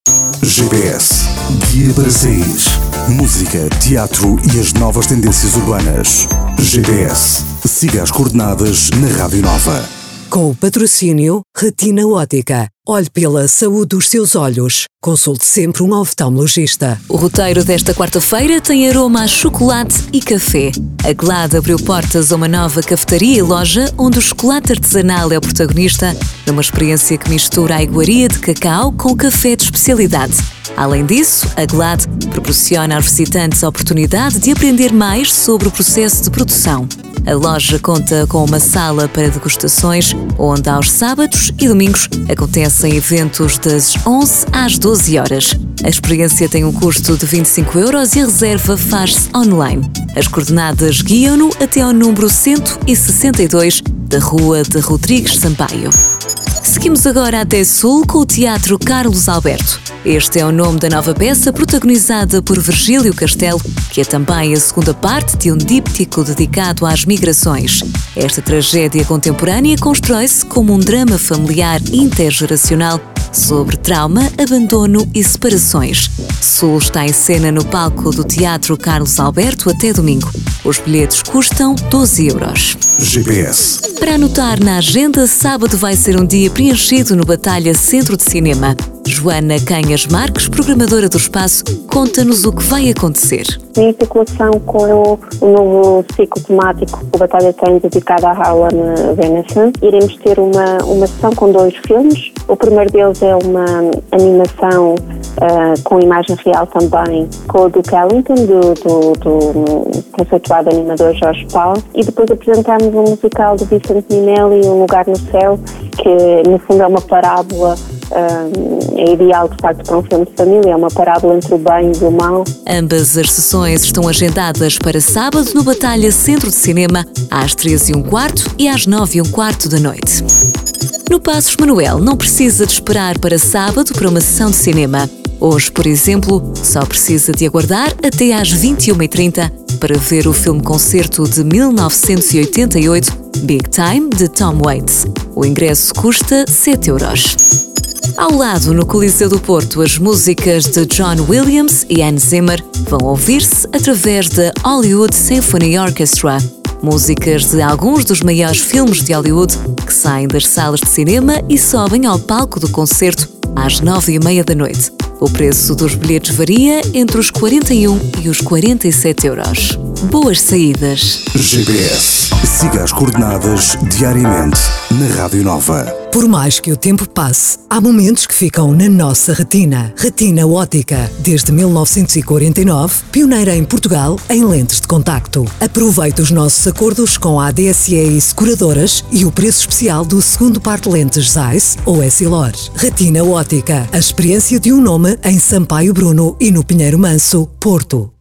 GPS, guia para sair. Música, teatro e as novas tendências urbanas. GPS, siga as coordenadas na Rádio Nova. Com o patrocínio Retina Ótica. Olhe pela saúde dos seus olhos. Consulte sempre um oftalmologista. O roteiro desta quarta-feira tem aroma a chocolate e café. A Glade abriu portas a uma nova cafetaria e loja onde o chocolate artesanal é o protagonista, numa experiência que mistura a iguaria de cacau com café de especialidade. Além disso, a Glade proporciona aos visitantes a oportunidade de aprender mais sobre o processo de produção. A loja conta com uma sala para degustações, onde aos sábados e domingos acontecem eventos das 11 às 12 horas. A experiência tem um custo de 25 € e a reserva faz-se online. As coordenadas guiam-no até ao número 162 da Rua de Rodrigues Sampaio. Seguimos agora até Sul com o Teatro Carlos Alberto. Este é o nome da nova peça protagonizada por Virgílio Castelo, que é também a segunda parte de um díptico dedicado às migrações. Esta tragédia contemporânea constrói-se como um drama familiar intergeracional sobre trauma, abandono e separações. Sul está em cena no palco do Teatro Carlos Alberto até domingo. Os bilhetes custam 12 €. GPS. Para anotar na agenda, sábado vai ser um dia preenchido no Batalha Centro de Cinema. Joana Canhas Marques, programadora do espaço, conta-nos o que vai acontecer. Em articulação com o novo ciclo temático que o Batalha tem dedicado à Harlan Venison, iremos ter uma sessão com 2 filmes. O primeiro deles é uma animação com imagem real também, com o Duke Ellington, do conceituado animador Jorge Paulo, e depois apresentamos um musical de Vicente Minelli, Um Lugar no Céu, que no fundo é uma parábola. É ideal, de facto, para um filme de família, é uma parábola entre o bem e o mal. Ambas as sessões estão agendadas para sábado no Batalha Centro de Cinema, às 13h15 e às 9h15 da noite. No Passos Manuel, não precisa de esperar para sábado para uma sessão de cinema. Hoje, por exemplo, só precisa de aguardar até às 21h30 para ver o filme-concerto de 1988, Big Time, de Tom Waits. O ingresso custa 7 €. Ao lado, no Coliseu do Porto, as músicas de John Williams e Hans Zimmer vão ouvir-se através da Hollywood Symphony Orchestra. Músicas de alguns dos maiores filmes de Hollywood que saem das salas de cinema e sobem ao palco do concerto às 9h30 da noite. O preço dos bilhetes varia entre os 41 e os 47 €. Boas saídas! GPS. Siga as coordenadas diariamente na Rádio Nova. Por mais que o tempo passe, há momentos que ficam na nossa retina. Retina Ótica, desde 1949, pioneira em Portugal em lentes de contacto. Aproveite os nossos acordos com a ADSE e seguradoras e o preço especial do segundo par de lentes Zeiss ou Essilor. Retina Ótica, a experiência de um nome em Sampaio Bruno e no Pinheiro Manso, Porto.